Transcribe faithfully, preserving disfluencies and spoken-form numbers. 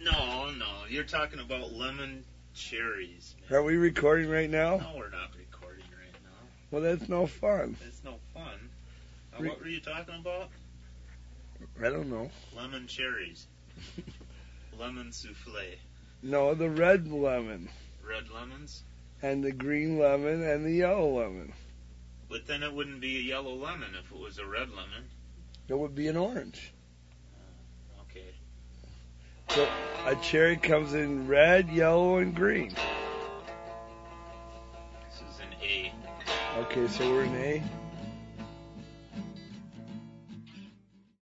No, no. You're talking about lemon cherries. Man. Are we recording right now? No, we're not recording right now. Well, that's no fun. It's no fun. Uh, Re- what were you talking about? I don't know. Lemon cherries. Lemon souffle. No, the red lemon. Red lemons? And the green lemon and the yellow lemon. But then it wouldn't be a yellow lemon if it was a red lemon. It would be an orange. Uh, okay. So a cherry comes in red, yellow, and green. This is an A. Okay, so we're in A.